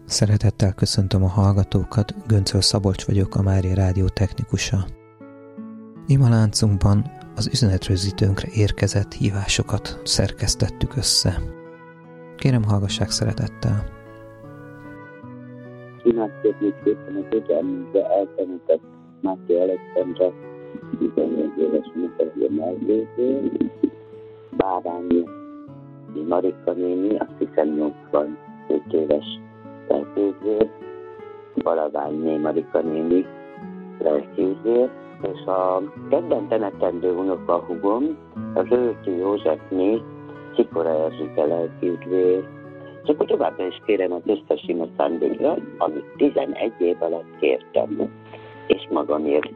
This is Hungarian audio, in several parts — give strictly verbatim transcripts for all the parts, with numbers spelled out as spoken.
Szeretettel köszöntöm a hallgatókat, Göncöl Szabolcs vagyok, a Mária Rádió technikusa. Ima láncunkban az üzenetrögzítőnkre érkezett hívásokat szerkesztettük össze. Kérem, hallgassák szeretettel. Imádkozni szépen az ögyelmünkbe eltanultak Máté Alexandra, tizennégy éves munkahely melléből, Bárányi Marika néni, azt hiszem nyolcvanöt éves lelkéző, Balaványi Marika néni lelkéző, és a kedden temetendő unokahúgom, az Őrti Józsefné, Szikora Erzsike lelkiüdvér. És akkor továbbra is kérem az összes ima szándékra, amit tizenegy év alatt kértem, és magamért.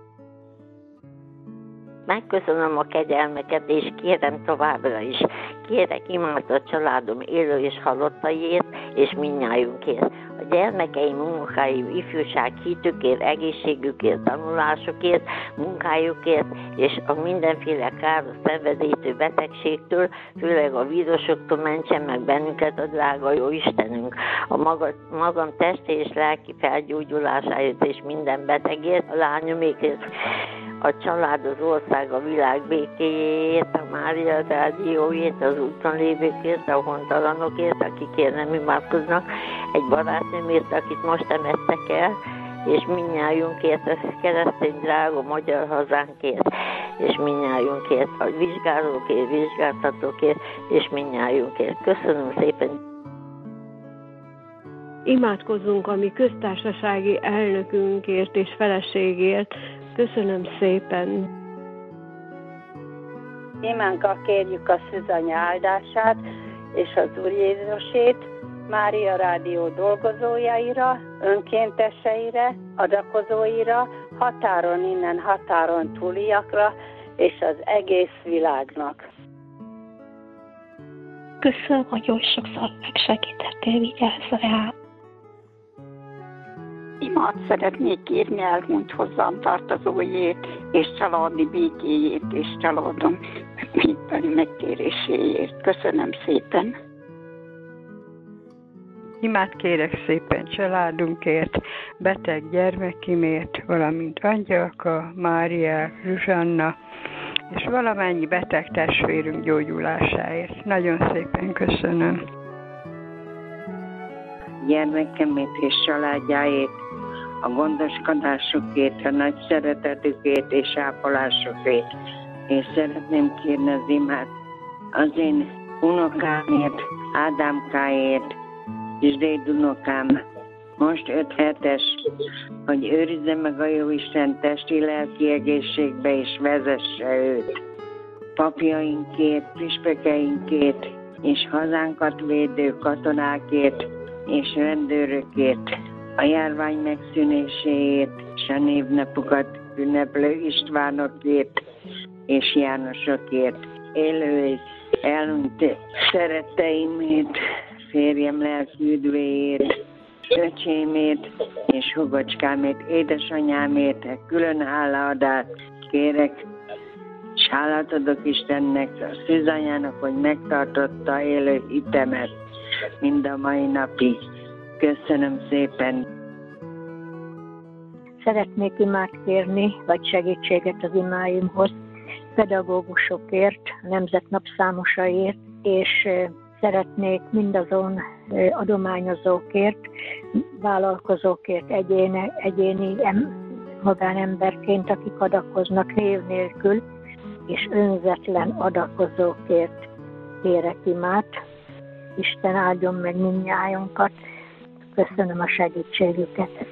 Megköszönöm a kegyelmeket, és kérem továbbra is. Kérek imád a családom élő és halottaiért, és mindnyájunkért. A gyermekeim, unokáim, ifjúság hitükért, egészségükért, tanulásukért, munkájukért, és a mindenféle káros szenvedélytől, betegségtől, főleg a vírusoktól mentsen meg bennünket a drága jó Istenünk. A maga, magam testi és lelki felgyógyulásáért és minden betegért, a lányomékért, a család, az ország, a világ békéjéért, a Mária Rádióért, az úton lévőkért, a hontalanokért, akikért nem imádkoznak, egy barátnőmért, akit most temettek el, és mindnyájunkért, a keresztény drága magyar hazánkért, és mindnyájunkért, a vizsgálókért, vizsgáltatókért, és mindnyájunkért. Köszönöm szépen! Imádkozzunk a mi köztársasági elnökünkért és feleségért. Köszönöm szépen! Imánkkal kérjük a szűzanya áldását és az Úr Jézusét Mária Rádió dolgozójaira, önkénteseire, adakozóira, határon innen, határon túliakra és az egész világnak. Köszönöm, hogy oly sokszor megsegítettél, vigyázz rá. Imát szeretnék kérni elhunyt hozzám tartozójét, és családi békéjét, és családom hitbeli megtéréséért. Köszönöm szépen. Imát kérek szépen családunkért, beteg gyermekimért, valamint Angyalka, Mária, Zsuzsanna, és valamennyi beteg testvérünk gyógyulásáért. Nagyon szépen köszönöm. Gyermekemért és családjáért, a gondoskodásukért, a nagy szeretetükért és ápolásukért. És szeretném kérni az imát az én unokámért, Ádámkáért, és déd unokám, most öt hetes, hogy őrizze meg a Jóisten testi lelki egészségbe, és vezesse őt. Papjainkért, püspökeinkért, és hazánkat védő katonákért, és rendőrökért, a járvány megszűnéséért, és a névnapokat ünneplő Istvánokért, és Jánosokért, élő és elhunyt szeretteimért, férjem lelki üdvéért, öcsémért és hugocskámért, édesanyámért, külön hálaadást kérek, és hálát adok Istennek, a szűzanyának, hogy megtartotta élő hitemet mind a mai napig. Köszönöm szépen! Szeretnék imát kérni, vagy segítséget az imáimhoz, pedagógusokért, nemzetnapszámosaért, és szeretnék mindazon adományozókért, vállalkozókért, egyéni, egyéni magánemberként, akik adakoznak név nélkül, és önzetlen adakozókért kérek imát. Isten áldjon meg mindnyájunkat. Köszönöm a segítségüket.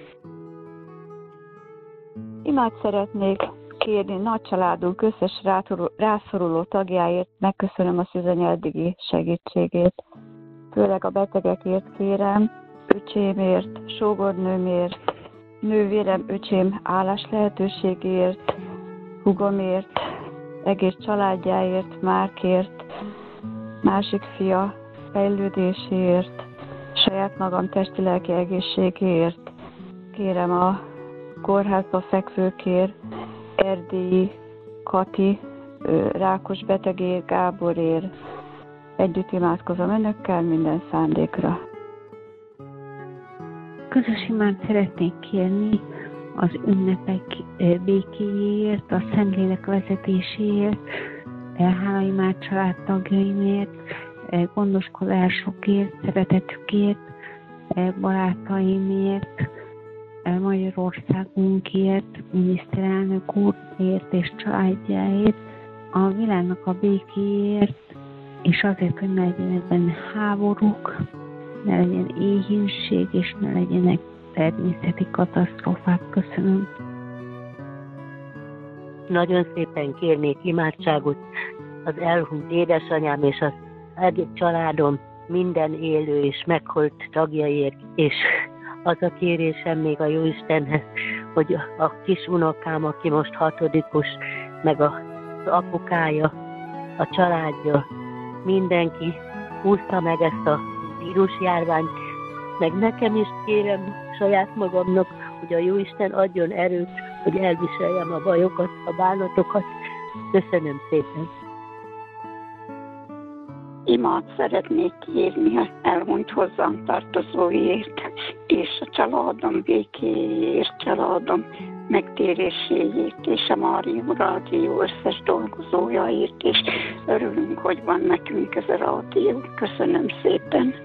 Imát szeretnék kérni nagy családunk összes rászoruló tagjáért, megköszönöm a szűzanya eddigi segítségét. Főleg a betegekért kérem, öcsémért, sógornőmért, nővérem, öcsém állás lehetőségért, hugomért, egész családjáért, Márkért, másik fia fejlődéséért, saját magam testi-lelki egészségéért, kérem a kórházba fekvőkért, Erdélyi Kati, rákos betegért, Gáborért. Együtt imádkozom önökkel minden szándékra. Közös imát szeretnék kérni az ünnepek békéjéért, a Szentlélek vezetéséért, hálaimát családtagjaimért, gondoskodásokért, szeretetükért, barátaimért, Magyarországunkért, miniszterelnök úrért és családjáért, a világnak a békéért, és azért, hogy ne legyenek benne háborúk, ne legyen éhínség, és ne legyenek természeti katasztrófák. Köszönöm. Nagyon szépen kérnék imádságot az elhunyt édesanyám és az egész családom minden élő és meghalt tagjaiért, és az a kérésem még a Jóistenhez, hogy a kis unokám, aki most hatodikos, meg az apukája, a családja, mindenki úszta meg ezt a vírusjárványt, meg nekem is kérem saját magamnak, hogy a Jóisten adjon erőt, hogy elviseljem a bajokat, a bánatokat. Köszönöm szépen. Imát szeretnék kérni az elhunyt hozzám tartozóért, és a családom békéért, családom megtéréséért, és a Mária Rádió összes dolgozójaért, és örülünk, hogy van nekünk ez a rádió. Köszönöm szépen.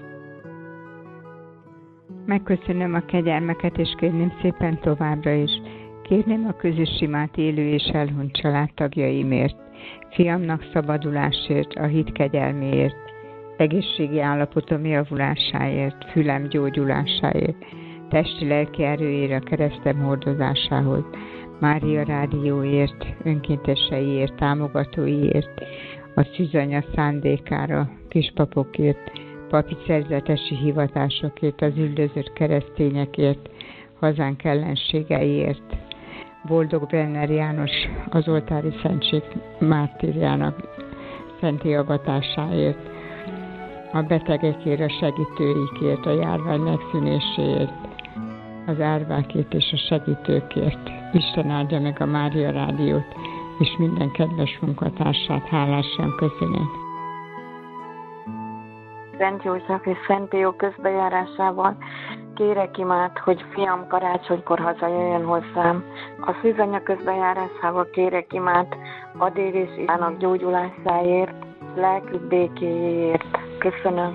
Megköszönöm a kegyelmeket, és kérném szépen továbbra is. Kérném a közös imát élő és elhunyt családtagjaimért, fiamnak szabadulásért, a hit kegyelméért, egészségi állapotom javulásáért, fülem gyógyulásáért, testi-lelki erőért, a keresztem hordozásához, Mária Rádióért, önkénteseiért, támogatóiért, a szűzanya szándékára, kispapokért, papi szerzetesi hivatásokért, az üldözött keresztényekért, hazánk ellenségeiért, Boldog Brenner János az oltári szentség mártírjának szenti avatásáért, a betegekért, a segítőikért, a járvány megszűnéséért, az árvákért és a segítőkért. Isten áldja meg a Mária Rádiót, és minden kedves munkatársát hálásan köszönöm. Szent József és Szent Pió közbejárásával kérek imát, hogy fiam karácsonykor hazajöjjön hozzám. A szűzanya közbejárásával kérek imát Adél és Ivának gyógyulásáért, lelkük békéjéért. Köszönöm.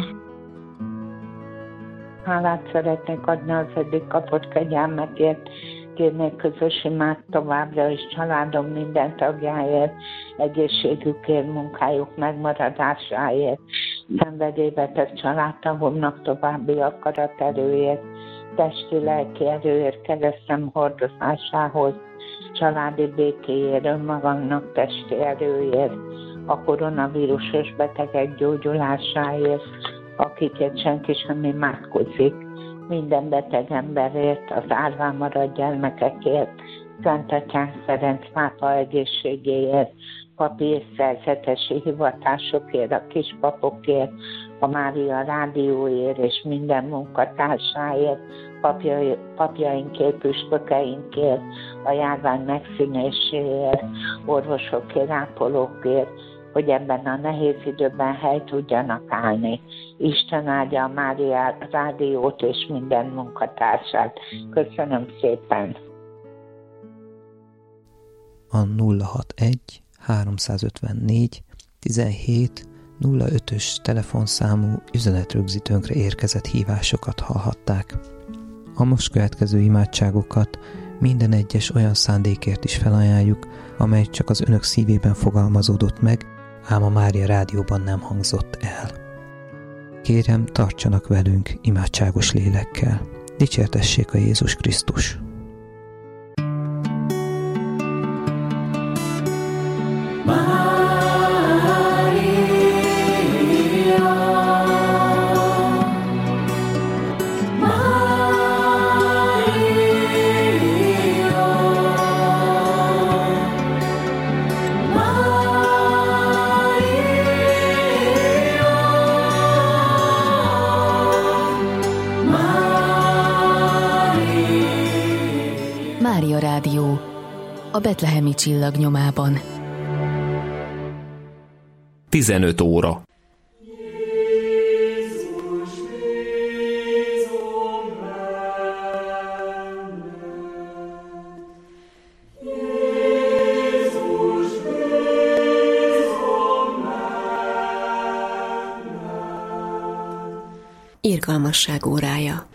Hálát szeretnék adni az eddig kapott kegyelmekért. Kérnék közös imát továbbra is családom minden tagjáért, egészségükért, munkájuk megmaradásáért, szenvedélybeteg családtagomnak további akaraterőért, testi-lelki erőért, keresztem hordozásához, családi békéért, önmagamnak testi erőért, a koronavírusos betegek gyógyulásáért, akiket senki sem imádkozik, minden beteg emberért, az árván maradt gyermekekért, Szent Atyánk Ferenc pápa egészségéért, papi és szerzetesi hivatásokért, a kispapokért, a Mária Rádióért és minden munkatársáért, papjai, papjainkért, püspökeinkért, a járvány megszűnéséért, orvosokért, ápolókért, hogy ebben a nehéz időben hely tudjanak állni. Isten áldja a Mária Rádiót és minden munkatársát. Köszönöm szépen! A nulla hatvanegy háromszázötvennégy tizenhét nulla ötös telefonszámú üzenetrögzítőnkre érkezett hívásokat hallhatták. A most következő imádságokat minden egyes olyan szándékért is felajánljuk, amely csak az önök szívében fogalmazódott meg, ám a Mária Rádióban nem hangzott el. Kérem, tartsanak velünk imádságos lélekkel. Dicsértessék a Jézus Krisztus! Mária Rádió, a betlehemi csillag nyomában. tizenöt óra. Irgalmasság órája.